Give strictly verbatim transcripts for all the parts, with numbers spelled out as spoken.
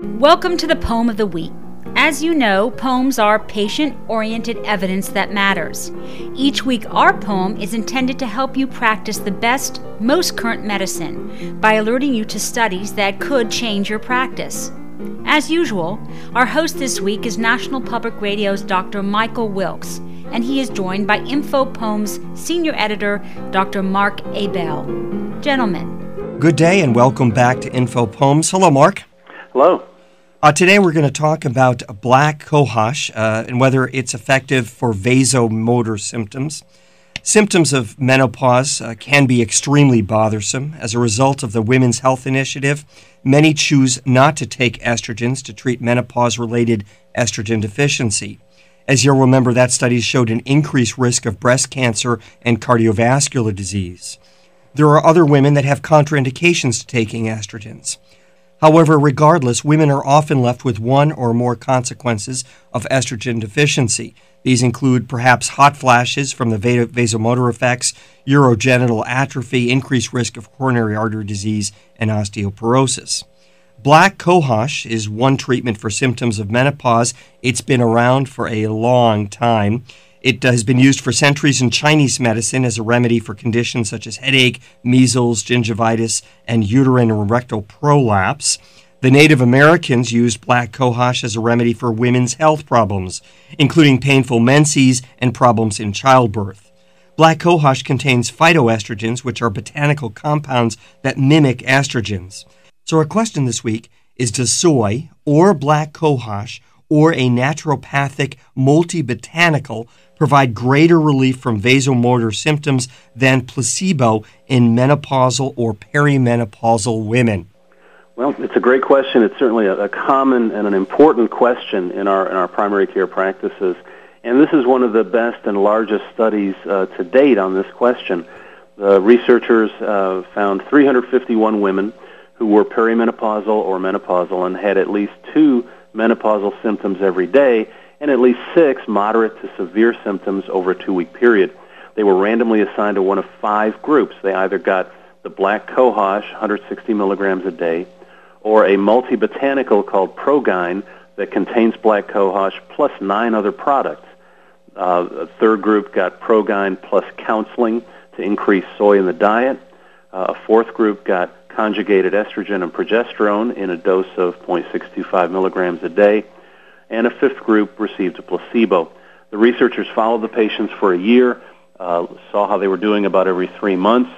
Welcome to the Poem of the Week. As you know, poems are patient-oriented evidence that matters. Each week, our poem is intended to help you practice the best, most current medicine by alerting you to studies that could change your practice. As usual, our host this week is National Public Radio's Doctor Michael Wilkes, and he is joined by Info Poems Senior Editor Doctor Mark Abell. Gentlemen. Good day and welcome back to Info Poems. Hello, Mark. Hello. Uh, today we're going to talk about black cohosh uh, and whether it's effective for vasomotor symptoms. Symptoms of menopause uh, can be extremely bothersome. As a result of the Women's Health Initiative, many choose not to take estrogens to treat menopause-related estrogen deficiency. As you'll remember, that study showed an increased risk of breast cancer and cardiovascular disease. There are other women that have contraindications to taking estrogens. However, regardless, women are often left with one or more consequences of estrogen deficiency. These include perhaps hot flashes from the vasomotor effects, urogenital atrophy, increased risk of coronary artery disease, and osteoporosis. Black cohosh is one treatment for symptoms of menopause. It's been around for a long time. It has been used for centuries in Chinese medicine as a remedy for conditions such as headache, measles, gingivitis, and uterine and rectal prolapse. The Native Americans used black cohosh as a remedy for women's health problems, including painful menses and problems in childbirth. Black cohosh contains phytoestrogens, which are botanical compounds that mimic estrogens. So our question this week is, does soy or black cohosh or a naturopathic multi-botanical provide greater relief from vasomotor symptoms than placebo in menopausal or perimenopausal women? Well, it's a great question. It's certainly a, a common and an important question in our in our primary care practices. And this is one of the best and largest studies uh, to date on this question. The researchers uh, found three hundred fifty-one women who were perimenopausal or menopausal and had at least two menopausal symptoms every day, and at least six moderate to severe symptoms over a two-week period. They were randomly assigned to one of five groups. They either got the black cohosh, one hundred sixty milligrams a day, or a multi-botanical called Progyne that contains black cohosh plus nine other products. Uh, a third group got Progyne plus counseling to increase soy in the diet. Uh, a fourth group got conjugated estrogen and progesterone in a dose of zero point six two five milligrams a day. And a fifth group received a placebo. The researchers followed the patients for a year, uh, saw how they were doing about every three months,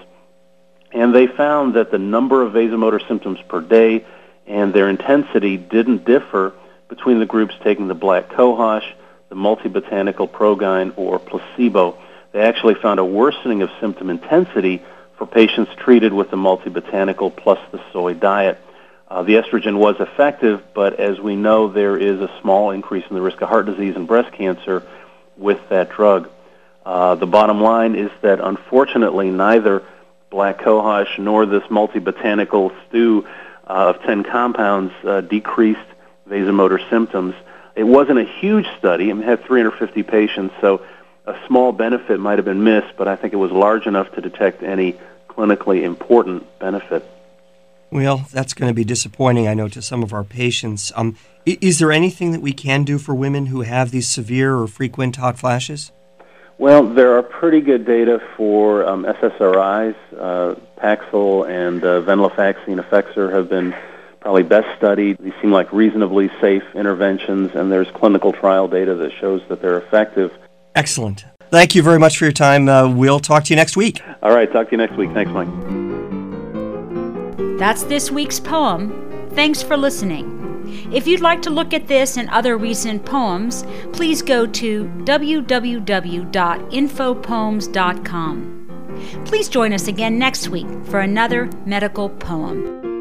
and they found that the number of vasomotor symptoms per day and their intensity didn't differ between the groups taking the black cohosh, the multi-botanical Progyne, or placebo. They actually found a worsening of symptom intensity for patients treated with the multi-botanical plus the soy diet. Uh, the estrogen was effective, but as we know, there is a small increase in the risk of heart disease and breast cancer with that drug. Uh, the bottom line is that, unfortunately, neither black cohosh nor this multi-botanical stew uh, of ten compounds uh, decreased vasomotor symptoms. It wasn't a huge study. It had three hundred fifty patients, so a small benefit might have been missed, but I think it was large enough to detect any clinically important benefit. Well, that's going to be disappointing, I know, to some of our patients. Um, is there anything that we can do for women who have these severe or frequent hot flashes? Well, there are pretty good data for um, S S R Is. Uh, Paxil and uh, venlafaxine Effexor have been probably best studied. These seem like reasonably safe interventions, and there's clinical trial data that shows that they're effective. Excellent. Thank you very much for your time. Uh, we'll talk to you next week. All right, talk to you next week. Thanks, Mike. That's this week's poem. Thanks for listening. If you'd like to look at this and other recent poems, please go to w w w dot info poems dot com. Please join us again next week for another medical poem.